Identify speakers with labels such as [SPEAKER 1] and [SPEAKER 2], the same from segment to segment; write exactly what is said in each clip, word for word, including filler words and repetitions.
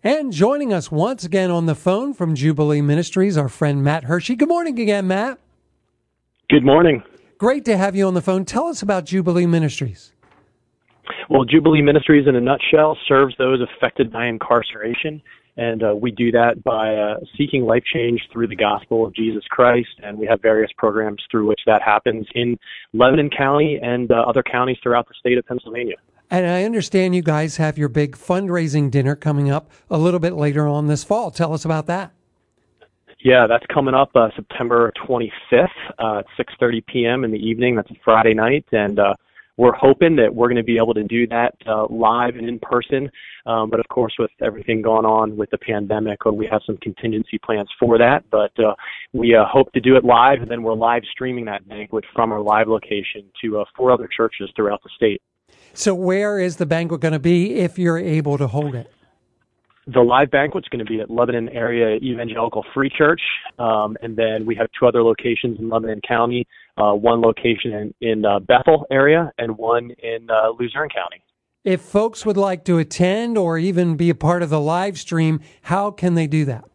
[SPEAKER 1] And joining us once again on the phone from Jubilee Ministries, our friend Matt Hershey. Good morning again, Matt.
[SPEAKER 2] Good morning.
[SPEAKER 1] Great to have you on the phone. Tell us about Jubilee Ministries.
[SPEAKER 2] Well, Jubilee Ministries, in a nutshell, serves those affected by incarceration. And uh, we do that by uh, seeking life change through the gospel of Jesus Christ. And we have various programs through which that happens in Lebanon County and uh, other counties throughout the state of Pennsylvania.
[SPEAKER 1] And I understand you guys have your big fundraising dinner coming up a little bit later on this fall. Tell us about that.
[SPEAKER 2] Yeah, that's coming up uh, September twenty-fifth uh, at six thirty p.m. in the evening. That's a Friday night. And uh, we're hoping that we're going to be able to do that uh, live and in person. Um, but, of course, with everything going on with the pandemic, we have some contingency plans for that. But uh, we uh, hope to do it live, and then we're live streaming that banquet from our live location to uh, four other churches throughout the state.
[SPEAKER 1] So where is the banquet going to be if you're able to hold it?
[SPEAKER 2] The live banquet's going to be at Lebanon Area Evangelical Free Church, um, and then we have two other locations in Lebanon County, uh, one location in, in uh, Bethel area and one in uh, Luzerne County.
[SPEAKER 1] If folks would like to attend or even be a part of the live stream, how can they do that?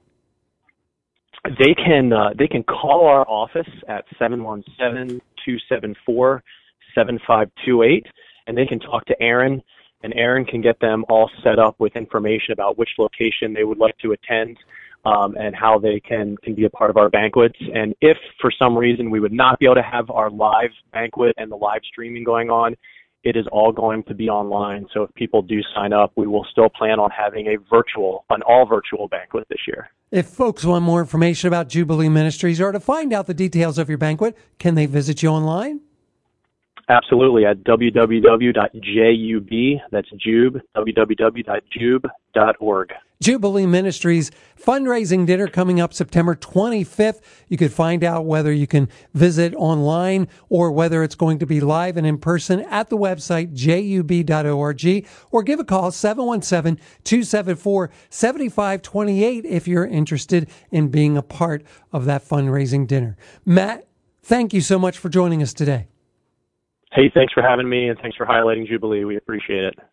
[SPEAKER 2] They can uh, they can call our office at seven one seven, two seven four, seven five two eight, and they can talk to Aaron. And Aaron can get them all set up with information about which location they would like to attend um, and how they can, can be a part of our banquets. And if for some reason we would not be able to have our live banquet and the live streaming going on, it is all going to be online. So if people do sign up, we will still plan on having a virtual, an all virtual banquet this year.
[SPEAKER 1] If folks want more information about Jubilee Ministries or to find out the details of your banquet, can they visit you online?
[SPEAKER 2] Absolutely, at w w w dot jub, that's Jube, w w w dot jube dot org.
[SPEAKER 1] Jubilee Ministries fundraising dinner coming up September twenty-fifth. You could find out whether you can visit online or whether it's going to be live and in person at the website jub dot org, or give a call seven one seven, two seven four, seven five two eight if you're interested in being a part of that fundraising dinner. Matt, thank you so much for joining us today.
[SPEAKER 2] Hey, thanks for having me, and thanks for highlighting Jubilee. We appreciate it.